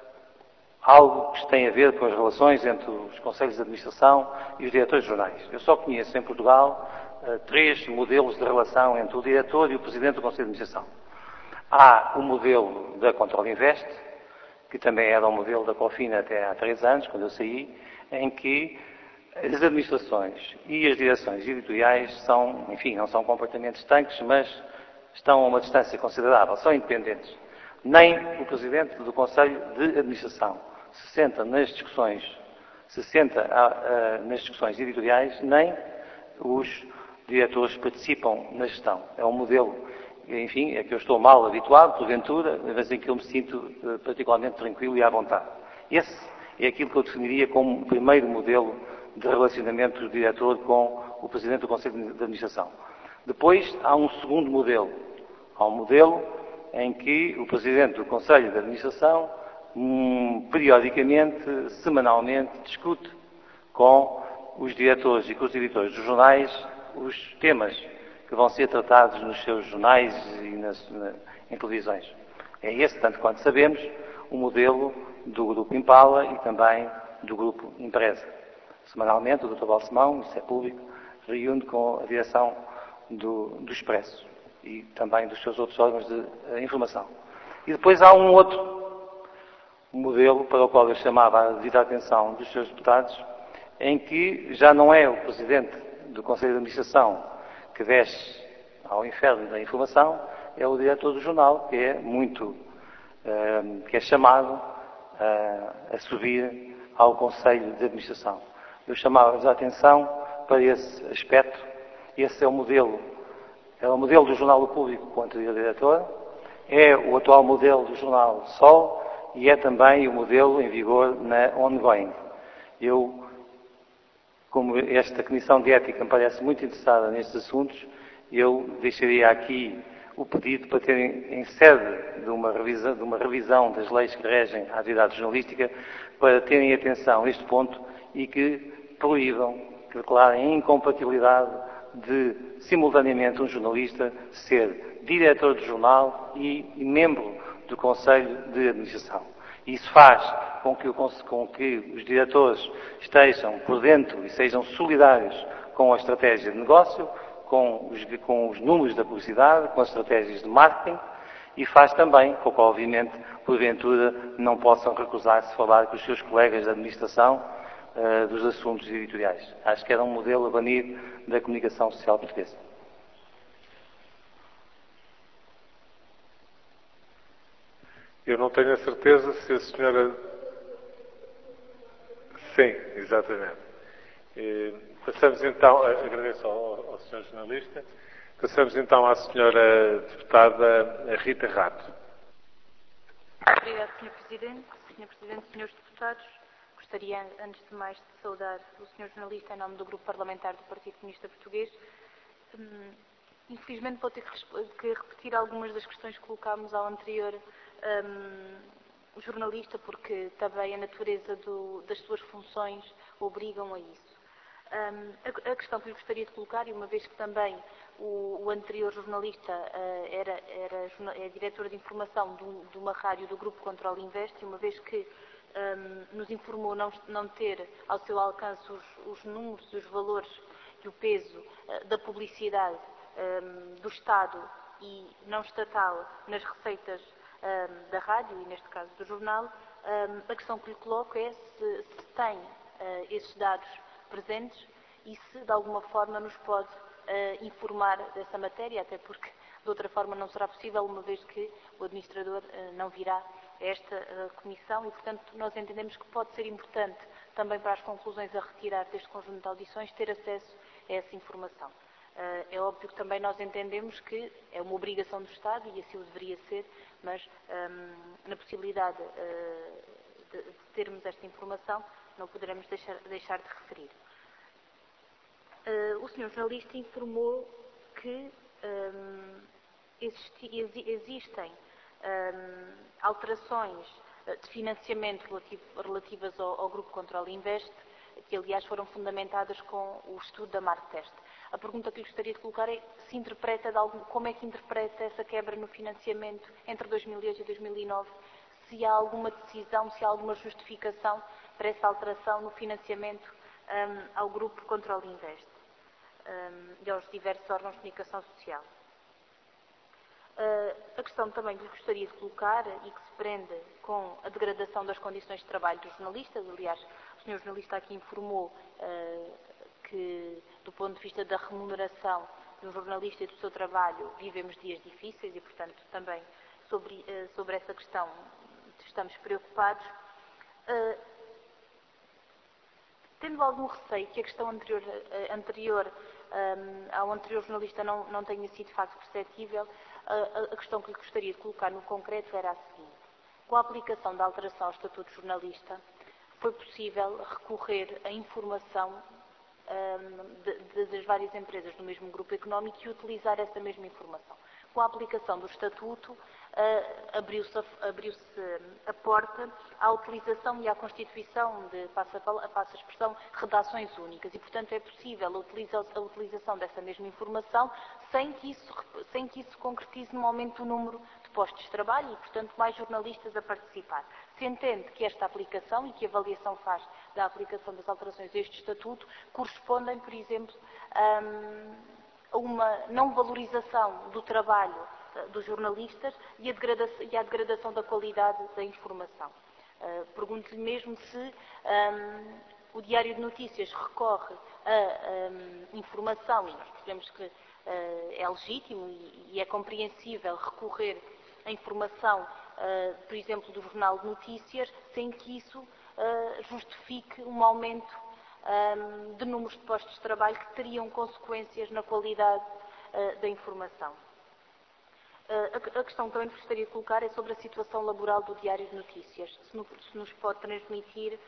algo que tem a ver com as relações entre os conselhos de administração e os diretores de jornais. Eu só conheço em Portugal uh, três modelos de relação entre o diretor e o presidente do Conselho de Administração. Há o modelo da Control Invest, que também era o modelo da Cofina até há três anos, quando eu saí, em que as administrações e as direções editoriais são, enfim, não são completamente estanques, mas estão a uma distância considerável, são independentes. Nem o Presidente do Conselho de Administração se senta nas discussões, se senta a, a, nas discussões editoriais, nem os diretores participam na gestão. É um modelo, enfim, é que eu estou mal habituado, porventura, mas em que eu me sinto uh, particularmente tranquilo e à vontade. Esse é aquilo que eu definiria como o primeiro modelo de relacionamento do diretor com o Presidente do Conselho de Administração. Depois há um segundo modelo. Há um modelo em que o Presidente do Conselho de Administração, hum, periodicamente, semanalmente, discute com os diretores e com os editores dos jornais os temas que vão ser tratados nos seus jornais e nas, na, em televisões. É esse, tanto quanto sabemos, o modelo do Grupo Impala e também do Grupo Empresa. Semanalmente, o doutor Balsemão, isso é público, reúne com a direção do, do Expresso e também dos seus outros órgãos de uh, informação. E depois há um outro modelo para o qual eu chamava a devida atenção dos seus deputados, em que já não é o Presidente do Conselho de Administração que desce ao inferno da informação, é o diretor do jornal, que é muito, uh, que é chamado uh, a subir ao Conselho de Administração. Eu chamava-vos a atenção para esse aspecto. Esse é o modelo, é o modelo do Jornal do Público com o anterior diretor, é o atual modelo do Jornal Sol e é também o modelo em vigor na Ongoing. Eu, como esta Comissão de Ética me parece muito interessada nestes assuntos, eu deixaria aqui o pedido para terem, em sede de uma revisão, de uma revisão das leis que regem a atividade jornalística, para terem atenção a este ponto e que proíbam, que declarem a incompatibilidade de, simultaneamente, um jornalista ser diretor do jornal e, e membro do Conselho de Administração. Isso faz com que, o, com que os diretores estejam por dentro e sejam solidários com a estratégia de negócio, com os, com os números da publicidade, com as estratégias de marketing, e faz também com que, obviamente, porventura, não possam recusar-se a falar com os seus colegas de administração uh, dos assuntos editoriais. Acho que era um modelo a banir da comunicação social portuguesa. Eu não tenho a certeza se a senhora... Sim, exatamente. E passamos então, agradeço ao, ao senhor jornalista, passamos então à senhora deputada Rita Rato. Obrigada, senhor Presidente. senhor Presidente, senhores deputados, gostaria, antes de mais, de saudar o senhor jornalista em nome do Grupo Parlamentar do Partido Comunista Português. Hum, infelizmente vou ter que, que repetir algumas das questões que colocámos ao anterior um, jornalista, porque também a natureza do, das suas funções obrigam a isso. Um, a, a questão que eu gostaria de colocar, e uma vez que também o, o anterior jornalista uh, era, era é diretor de informação de, de uma rádio do Grupo Control Invest, e uma vez que um, nos informou não, não ter ao seu alcance os, os números, os valores e o peso uh, da publicidade um, do Estado e não estatal nas receitas um, da rádio, e neste caso do jornal, um, a questão que lhe coloco é se, se tem uh, esses dados presentes e se de alguma forma nos pode uh, informar dessa matéria, até porque de outra forma não será possível, uma vez que o administrador uh, não virá a esta uh, comissão e, portanto, nós entendemos que pode ser importante também para as conclusões a retirar deste conjunto de audições ter acesso a essa informação. Uh, é óbvio que também nós entendemos que é uma obrigação do Estado e assim o deveria ser, mas um, na possibilidade uh, de, de termos esta informação não poderemos deixar, deixar de referir. Uh, o senhor jornalista informou que um, existi, exi, existem um, alterações de financiamento relativo, relativas ao, ao Grupo Control Invest, que aliás foram fundamentadas com o estudo da Marktest. A pergunta que eu gostaria de colocar é se interpreta de algum, como é que interpreta essa quebra no financiamento entre dois mil e oito e dois mil e nove, se há alguma decisão, se há alguma justificação para essa alteração no financiamento um, ao Grupo Control Invest um, e aos diversos órgãos de comunicação social. Uh, a questão também que lhe gostaria de colocar e que se prende com a degradação das condições de trabalho dos jornalistas. Aliás, o senhor jornalista aqui informou uh, que, do ponto de vista da remuneração do jornalista e do seu trabalho, vivemos dias difíceis e, portanto, também sobre, uh, sobre essa questão estamos preocupados. Uh, tendo algum receio que a questão anterior, uh, anterior um, ao anterior jornalista não, não tenha sido de facto perceptível, uh, a questão que lhe gostaria de colocar no concreto era a seguinte. Com a aplicação da alteração ao Estatuto de Jornalista, foi possível recorrer à informação um, de, de, das várias empresas do mesmo grupo económico e utilizar essa mesma informação. Com a aplicação do Estatuto, uh, abriu-se a, abriu-se a porta à utilização e à constituição de, passa a, passa a expressão, redações únicas e, portanto, é possível a, utiliza, a utilização dessa mesma informação sem que, isso, sem que isso concretize no aumento do número de postos de trabalho e, portanto, mais jornalistas a participar. Se entende que esta aplicação e que a avaliação faz da aplicação das alterações a este Estatuto correspondem, por exemplo, a uma não valorização do trabalho dos jornalistas e a degradação, e a degradação da qualidade da informação. Uh, Pergunto-lhe mesmo se um, o Diário de Notícias recorre a um, informação, e nós percebemos que uh, é legítimo e, e é compreensível recorrer à informação, uh, por exemplo, do Jornal de Notícias, sem que isso uh, justifique um aumento Um, de números de postos de trabalho que teriam consequências na qualidade uh, da informação. Uh, a, a questão que também gostaria de colocar é sobre a situação laboral do Diário de Notícias. Se, no, se nos pode transmitir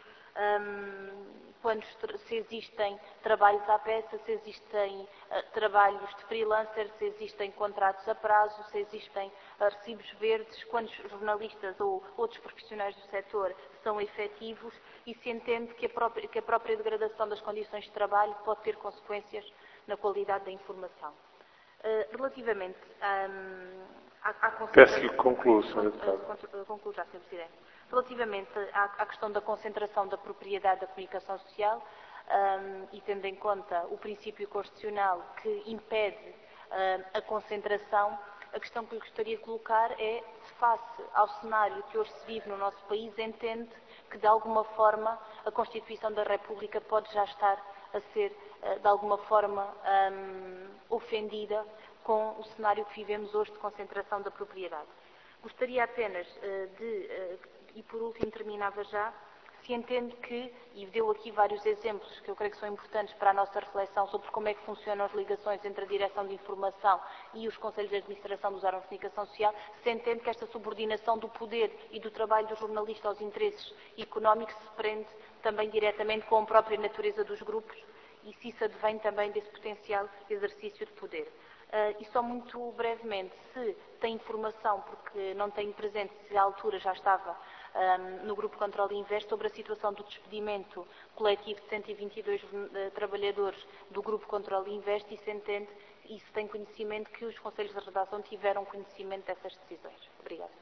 um, quando, se existem trabalhos à peça, se existem uh, trabalhos de freelancer, se existem contratos a prazo, se existem uh, recibos verdes, quantos jornalistas ou outros profissionais do setor são efetivos e se entende que a, própria, que a própria degradação das condições de trabalho pode ter consequências na qualidade da informação. Uh, relativamente um, à, à concentração... Peço-lhe que conclua, senhora Deputada. Concluo já, senhor Presidente. Relativamente à, à questão da concentração da propriedade da comunicação social um, e tendo em conta o princípio constitucional que impede um, a concentração, a questão que eu gostaria de colocar é se face ao cenário que hoje se vive no nosso país, entende que de alguma forma a Constituição da República pode já estar a ser de alguma forma um, ofendida com o cenário que vivemos hoje de concentração da propriedade. Gostaria apenas uh, de, uh, e por último terminava já, se entende que, e deu aqui vários exemplos que eu creio que são importantes para a nossa reflexão sobre como é que funcionam as ligações entre a Direção de Informação e os Conselhos de Administração dos órgãos de comunicação social, se entende que esta subordinação do poder e do trabalho do jornalista aos interesses económicos se prende também diretamente com a própria natureza dos grupos e se isso advém também desse potencial exercício de poder. Uh, e só muito brevemente, se tem informação, porque não tenho presente se à altura já estava um, no Grupo Controle Invest, sobre a situação do despedimento coletivo de cento e vinte e dois uh, trabalhadores do Grupo Controle Invest e se entende e se tem conhecimento que os Conselhos de Redação tiveram conhecimento dessas decisões. Obrigada.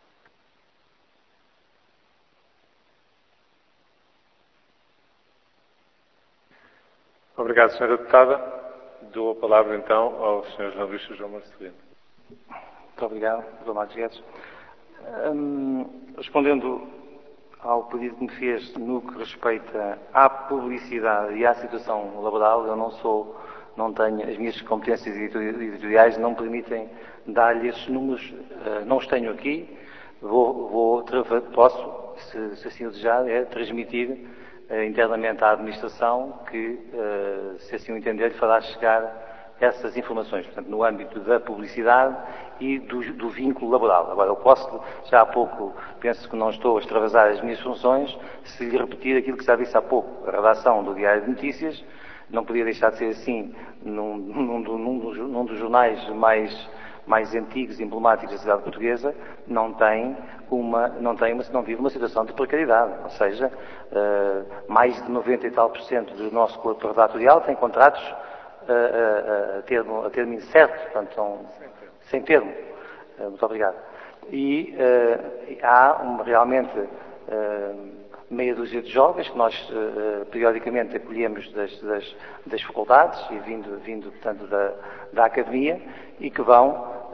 Obrigado, senhora Deputada. Dou a palavra, então, ao senhor jornalista João Marcelino. Muito obrigado, doutor Marcos Guedes. Hum, respondendo ao pedido que me fez no que respeita à publicidade e à situação laboral, eu não sou, não tenho, as minhas competências editoriais não me permitem dar-lhe esses números, não os tenho aqui, vou, vou posso, se, se assim o desejar, é transmitir internamente à administração que, se assim o entender, fará chegar essas informações, portanto, no âmbito da publicidade e do, do vínculo laboral. Agora, eu posso, já há pouco, penso que não estou a extravasar as minhas funções, se lhe repetir aquilo que já disse há pouco. A redação do Diário de Notícias não podia deixar de ser assim num, num, num, dos, num dos jornais mais, mais antigos e emblemáticos da sociedade portuguesa, não tem uma, não tem uma, não vive uma situação de precariedade, ou seja, uh, mais de noventa e tal por cento do nosso corpo redatorial tem contratos uh, uh, a, termo, a termo incerto, portanto, são, sem termo. Uh, muito obrigado. E uh, há um, realmente uh, meia dúzia de jovens que nós uh, periodicamente acolhemos das, das, das faculdades e vindo, vindo portanto, da, da academia e que vão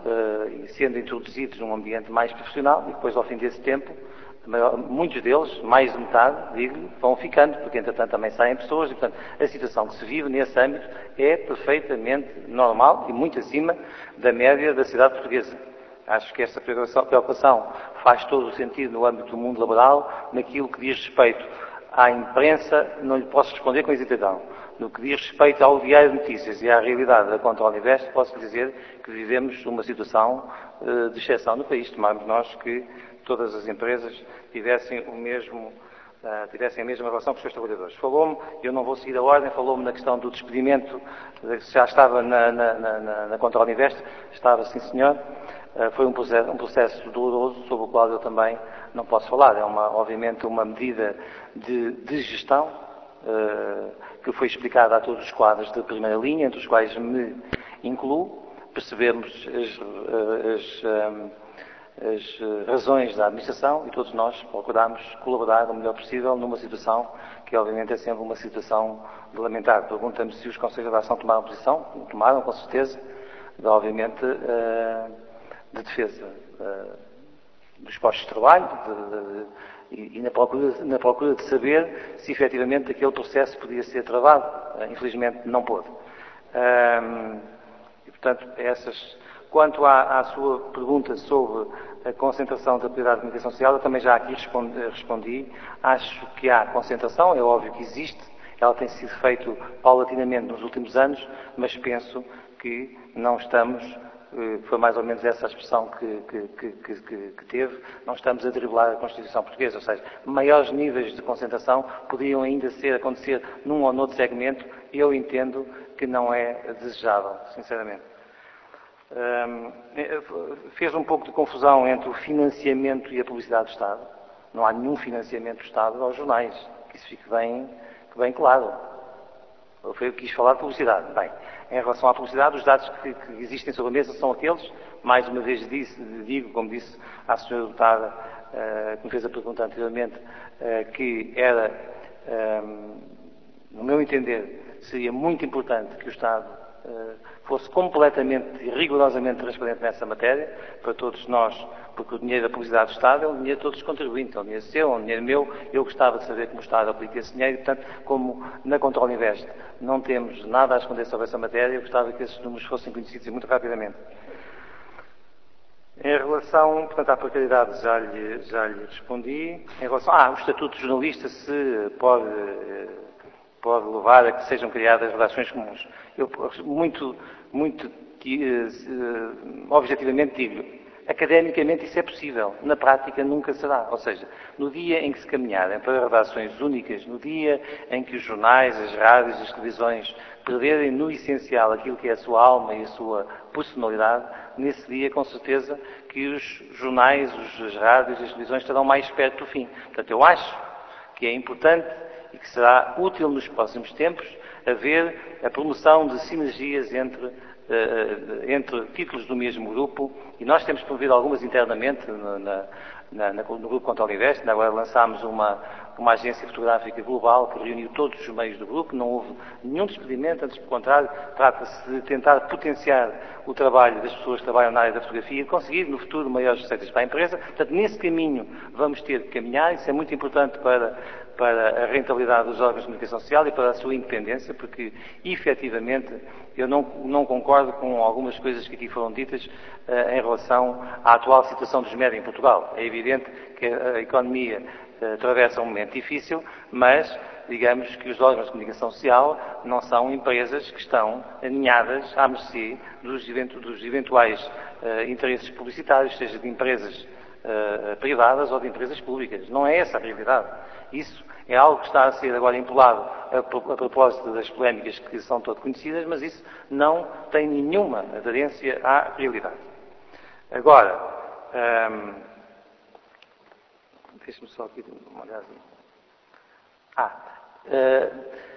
uh, sendo introduzidos num ambiente mais profissional e depois, ao fim desse tempo, maior, muitos deles, mais de metade, digo, vão ficando, porque entretanto também saem pessoas e, portanto, a situação que se vive nesse âmbito é perfeitamente normal e muito acima da média da sociedade portuguesa. Acho que esta preocupação faz todo o sentido no âmbito do mundo laboral, naquilo que diz respeito à imprensa, não lhe posso responder com exatidão. No que diz respeito ao Diário de Notícias e à realidade da Control Invest, posso dizer que vivemos uma situação uh, de exceção no país. Tomamos nós que todas as empresas tivessem o mesmo, uh, tivessem a mesma relação com os seus trabalhadores. Falou-me, eu não vou seguir a ordem, falou-me na questão do despedimento, que já estava na, na, na, na Control Invest, estava sim senhor. Uh, foi um processo, um processo doloroso, sobre o qual eu também não posso falar. É uma, obviamente uma medida de, de gestão, uh, que foi explicada a todos os quadros de primeira linha, entre os quais me incluo. Percebemos as, as, um, as razões da administração e todos nós procuramos colaborar o melhor possível numa situação que obviamente é sempre uma situação de lamentar. Pergunta-me se os Conselhos de Ação tomaram posição. Tomaram, com certeza, de, obviamente, uh, de defesa uh, dos postos de trabalho de, de, e, e na, procura, na procura de saber se efetivamente aquele processo podia ser travado. Uh, infelizmente não pôde. Uh, e, portanto, essas... Quanto à, à sua pergunta sobre a concentração da prioridade de comunicação social, eu também já aqui respondi, respondi. Acho que há concentração, é óbvio que existe, ela tem sido feita paulatinamente nos últimos anos, mas penso que não estamos, foi mais ou menos essa a expressão que, que, que, que, que teve, não estamos a driblar a Constituição Portuguesa, ou seja, maiores níveis de concentração poderiam ainda ser, acontecer num ou noutro segmento, e eu entendo que não é desejável, sinceramente. Um, fez um pouco de confusão entre o financiamento e a publicidade do Estado. Não há nenhum financiamento do Estado aos jornais, que isso fique bem, bem claro. Eu quis falar de publicidade. Bem, em relação à publicidade, os dados que, que existem sobre a mesa são aqueles, mais uma vez disse, digo, como disse à senhora deputada, uh, que me fez a pergunta anteriormente, uh, que era, um, no meu entender, seria muito importante que o Estado fosse completamente e rigorosamente transparente nessa matéria, para todos nós, porque o dinheiro da publicidade do Estado é um dinheiro de todos os contribuintes, é um dinheiro seu, é um dinheiro meu, eu gostava de saber como o Estado aplica esse dinheiro, e, portanto, como na Control Invest não temos nada a esconder sobre essa matéria, eu gostava que esses números fossem conhecidos muito rapidamente. Em relação, portanto, à precariedade, já lhe, já lhe respondi. Em relação ah, o Estatuto de Jornalista, se pode... pode levar a que sejam criadas redações comuns. Eu, muito, muito uh, objetivamente digo, academicamente isso é possível, na prática nunca será. Ou seja, no dia em que se caminharem para redações únicas, no dia em que os jornais, as rádios, as televisões perderem no essencial aquilo que é a sua alma e a sua personalidade, nesse dia, com certeza, que os jornais, as rádios e as televisões estarão mais perto do fim. Portanto, eu acho que é importante e que será útil nos próximos tempos haver a promoção de sinergias entre, uh, entre títulos do mesmo grupo, e nós temos promovido algumas internamente na, na, na, no grupo Control Invest. Agora lançámos uma, uma agência fotográfica global que reuniu todos os meios do grupo, não houve nenhum despedimento, antes pelo contrário, trata-se de tentar potenciar o trabalho das pessoas que trabalham na área da fotografia e conseguir no futuro maiores receitas para a empresa. Portanto, nesse caminho vamos ter de caminhar, isso é muito importante para para a rentabilidade dos órgãos de comunicação social e para a sua independência, porque, efetivamente, eu não, não concordo com algumas coisas que aqui foram ditas uh, em relação à atual situação dos médios em Portugal. É evidente que a, a economia uh, atravessa um momento difícil, mas, digamos que os órgãos de comunicação social não são empresas que estão aninhadas à mercê dos, eventu, dos eventuais uh, interesses publicitários, seja de empresas uh, privadas ou de empresas públicas. Não é essa a realidade. Isso é algo que está a ser agora empolado a, a propósito das polémicas que são todas conhecidas, mas isso não tem nenhuma aderência à realidade. Agora, hum, deixe-me só aqui uma olhadinha. Ah, uh,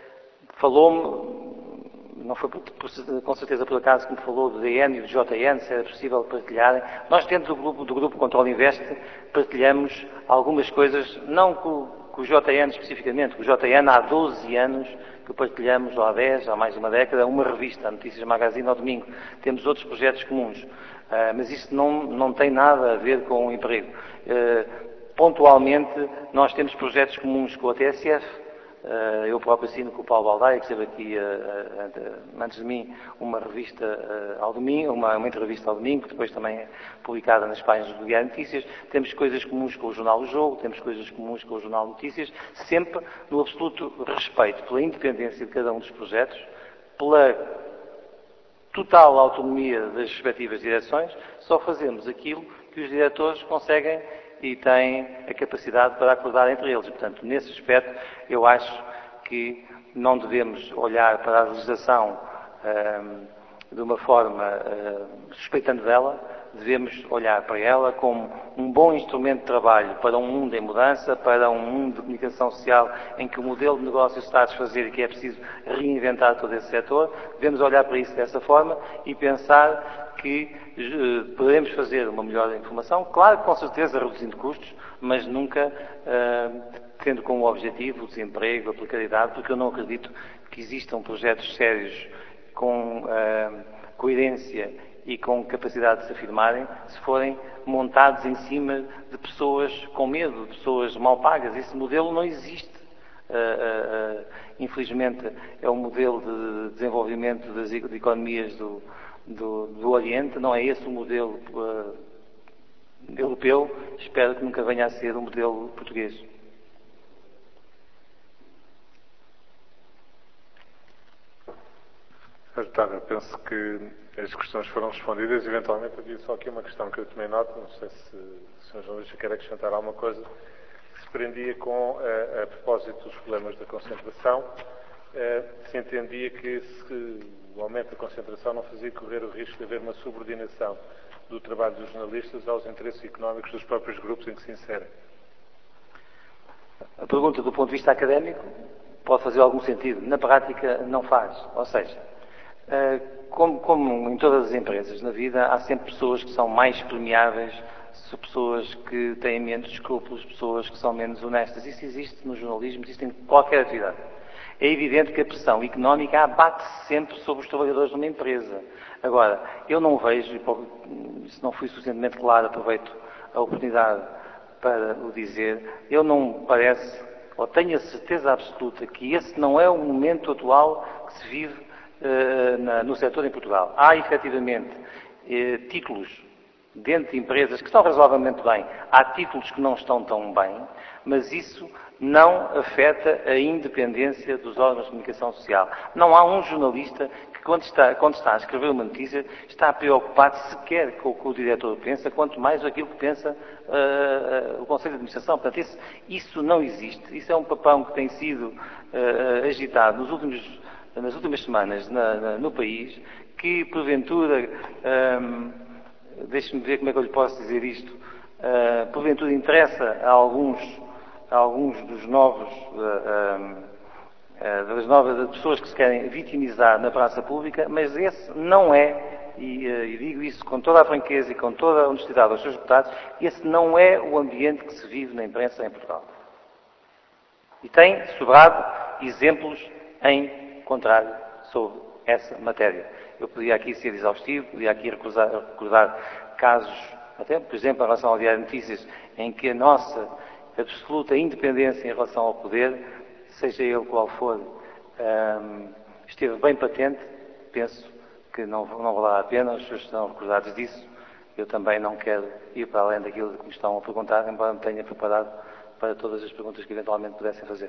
falou-me, não foi por, por, com certeza por acaso que me falou do D N e do J N, se era possível partilharem. Nós dentro do grupo, do grupo Control Invest partilhamos algumas coisas, não com com o J N especificamente, com o J N há doze anos que partilhamos, ou há dez, há mais de uma década, uma revista, a Notícias Magazine, ao domingo. Temos outros projetos comuns. Uh, mas isto não, não tem nada a ver com o emprego. Uh, pontualmente, nós temos projetos comuns com a T S F. Uh, eu próprio assino com o Paulo Baldaia, que esteve aqui uh, uh, antes de mim, uma revista uh, ao domingo, uma, uma entrevista ao domingo, que depois também é publicada nas páginas do Diário Notícias. Temos coisas comuns com o Jornal do Jogo, temos coisas comuns com o Jornal Notícias, sempre no absoluto respeito pela independência de cada um dos projetos, pela total autonomia das respectivas direções. Só fazemos aquilo que os diretores conseguem e têm a capacidade para acordar entre eles. E, portanto, nesse aspecto, eu acho que não devemos olhar para a legislação hum, de uma forma hum, suspeitando dela, devemos olhar para ela como um bom instrumento de trabalho para um mundo em mudança, para um mundo de comunicação social em que o modelo de negócio se está a desfazer e que é preciso reinventar todo esse setor. Devemos olhar para isso dessa forma e pensar que uh, podemos fazer uma melhor informação, claro que com certeza reduzindo custos, mas nunca uh, tendo como objetivo o desemprego, a precariedade, porque eu não acredito que existam projetos sérios com uh, coerência e com capacidade de se afirmarem se forem montados em cima de pessoas com medo, de pessoas mal pagas. Esse modelo não existe. Uh, uh, uh, infelizmente é um modelo de desenvolvimento das de economias do Do, do Oriente, não é esse o modelo uh, europeu, espero que nunca venha a ser o modelo português. Secretário, penso que as questões foram respondidas. Eventualmente havia só aqui uma questão que eu tomei nota, não sei se o senhor jornalista quer acrescentar alguma coisa, que se prendia com, a, a propósito dos problemas da concentração, uh, se entendia que se o aumento da concentração não fazia correr o risco de haver uma subordinação do trabalho dos jornalistas aos interesses económicos dos próprios grupos em que se inserem. A pergunta do ponto de vista académico pode fazer algum sentido, na prática não faz. Ou seja, como, como em todas as empresas na vida, há sempre pessoas que são mais permeáveis, pessoas que têm menos escrúpulos, pessoas que são menos honestas. Isso existe no jornalismo, existe em qualquer atividade. É evidente que a pressão económica abate-se sempre sobre os trabalhadores de uma empresa. Agora, eu não vejo, e se não fui suficientemente claro, aproveito a oportunidade para o dizer, eu não me parece, ou tenho a certeza absoluta, que esse não é o momento atual que se vive uh, na, no setor em Portugal. Há, efetivamente, uh, títulos dentro de empresas que estão razoavelmente bem, há títulos que não estão tão bem, mas isso não afeta a independência dos órgãos de comunicação social. Não há um jornalista que, quando está, quando está a escrever uma notícia, está preocupado sequer com o que o diretor pensa, quanto mais aquilo que pensa uh, uh, o Conselho de Administração. Portanto, isso, isso não existe. Isso é um papão que tem sido uh, agitado nos últimos, nas últimas semanas na, na, no país, que, porventura, um, deixe-me ver como é que eu lhe posso dizer isto, uh, porventura interessa a alguns alguns dos novos, uh, uh, uh, das novas pessoas que se querem vitimizar na praça pública, mas esse não é, e, uh, e digo isso com toda a franqueza e com toda a honestidade aos seus deputados, esse não é o ambiente que se vive na imprensa em Portugal. E tem sobrado exemplos em contrário sobre essa matéria. Eu podia aqui ser exaustivo, podia aqui recordar, recordar casos, até, por exemplo, em relação ao Diário de Notícias, em que a nossa absoluta independência em relação ao poder, seja ele qual for, um, esteve bem patente. Penso que não, não valerá a pena, os senhores estão recordados disso. Eu também não quero ir para além daquilo que me estão a perguntar, embora me tenha preparado para todas as perguntas que eventualmente pudessem fazer.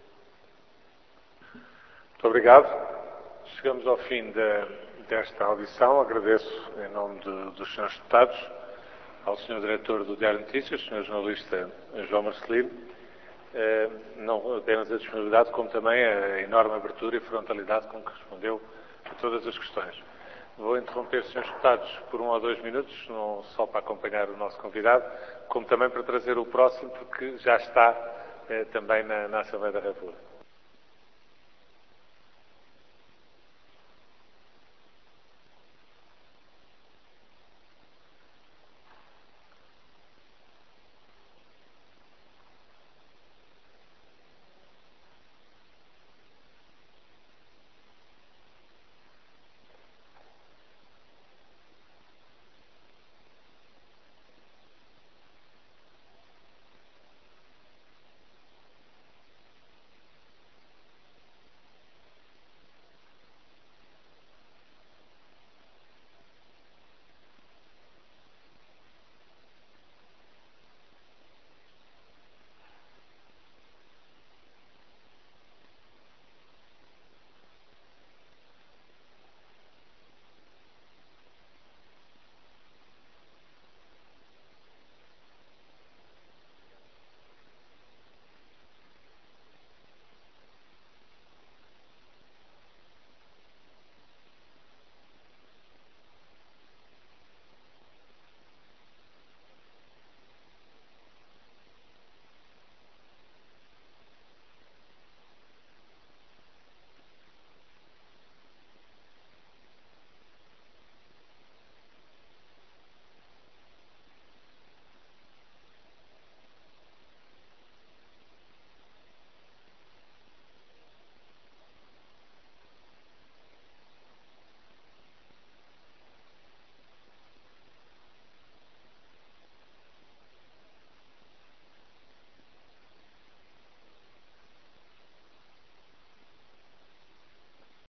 Muito obrigado. Chegamos ao fim de, desta audição. Agradeço, em nome de, dos senhores deputados, ao senhor Diretor do Diário de Notícias, senhor jornalista João Marcelino, eh, não apenas a disponibilidade, como também a enorme abertura e frontalidade com que respondeu a todas as questões. Vou interromper, senhores deputados, por um ou dois minutos, não só para acompanhar o nosso convidado, como também para trazer o próximo, porque já está eh, também na, na Assembleia da República.